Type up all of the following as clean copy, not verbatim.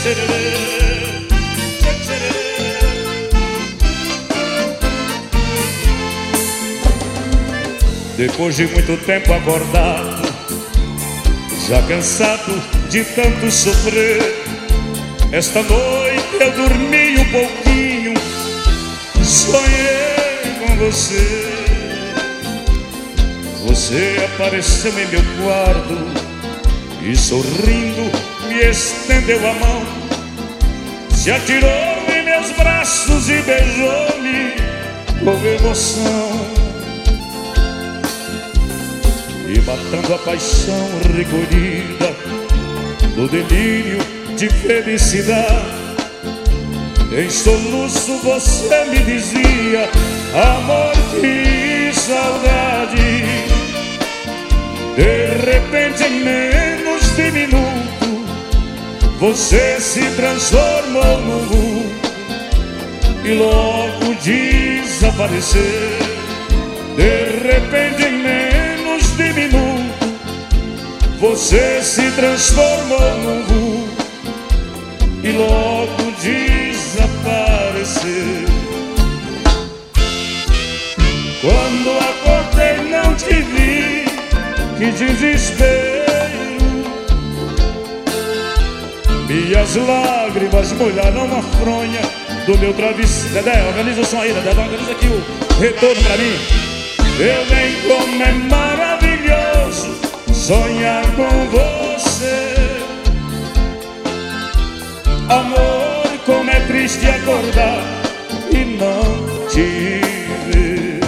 Depois de muito tempo acordado, já cansado de tanto sofrer, esta noite eu dormi um pouquinho, sonhei com você. Você apareceu em meu quarto e sorrindo me estendeu a mão, se atirou em meus braços e beijou-me com emoção. E matando a paixão recolhida no delírio de felicidade, em soluço você me dizia: amor, que saudade. De repente, em menos de minuto, você se transformou no mundo e logo desapareceu. De repente, em menos de minuto, você se transformou num vulto e logo desapareceu. Quando acordei não te vi, que desespero. Minhas lágrimas molharam a fronha do meu travesseiro. Dedé, organiza o som aí, Dedé, organiza aqui o retorno pra mim. Eu nem como é maravilhoso sonhar com você. Amor, como é triste acordar e não te ver.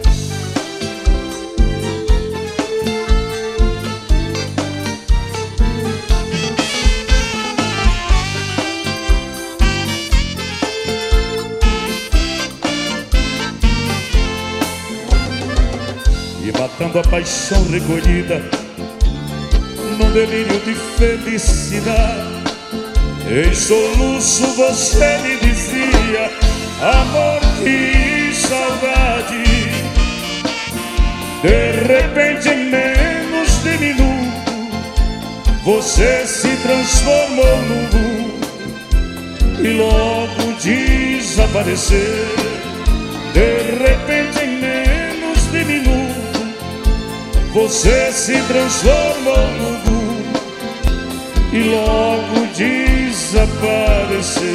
E matando a paixão recolhida num delírio de felicidade, em soluço você me dizia: amor, que saudade. De repente, em menos de minuto, você se transformou num vulto e logo desapareceu. De repente, em menos de minuto, você se transformou num vulto e logo desapareceu.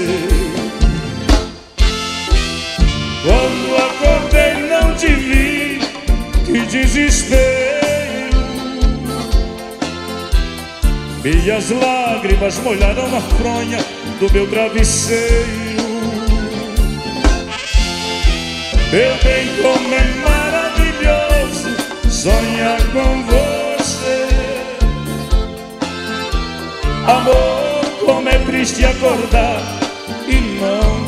Quando acordei não te vi, que desespero. Minhas lágrimas molharam a fronha do meu travesseiro. Meu bem, como é maravilhoso sonhar com você. Amor, como é triste acordar e não